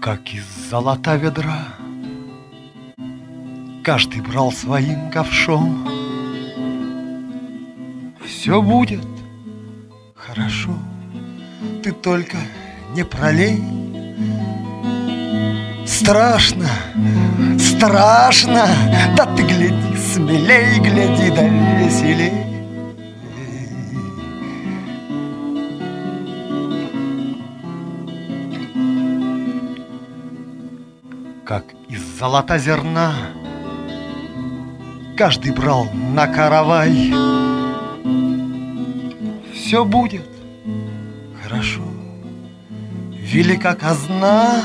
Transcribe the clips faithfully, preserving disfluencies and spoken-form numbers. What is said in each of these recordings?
Как из золота ведра каждый брал своим ковшом. Все будет хорошо, ты только не пролей. Страшно, страшно, да ты гляди смелей, гляди да веселей. Как из золота зерна каждый брал на каравай. Все будет хорошо, велика казна.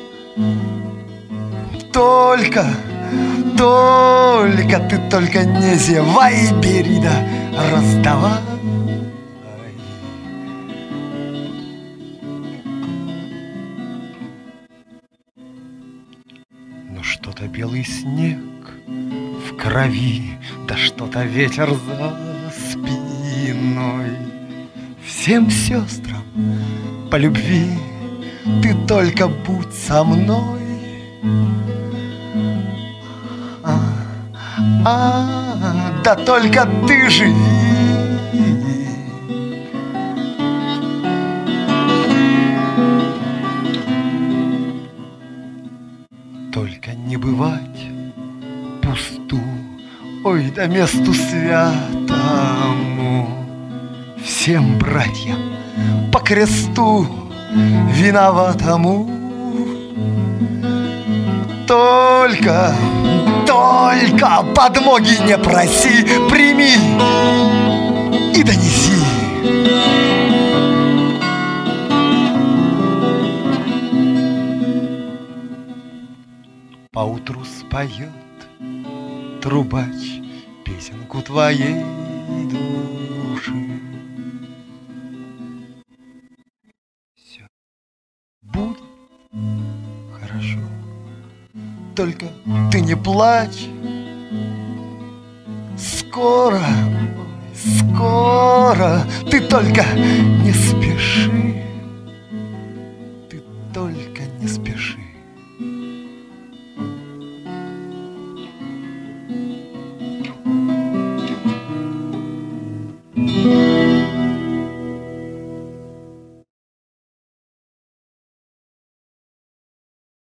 Только, только, ты только не зевай, бери да раздавай. Но что-то белый снег в крови, да что-то ветер за спиной. Всем сестрам по любви ты только будь со мной. А, а, да только ты живи. Только не бывать пусту, ой, да месту святому. Всем братьям по кресту виноватому. Только, только подмоги не проси, прими и донеси. Поутру споет трубач песенку твоей души. Все будет хорошо, только ты не плачь. Скоро, скоро, ты только не спеши.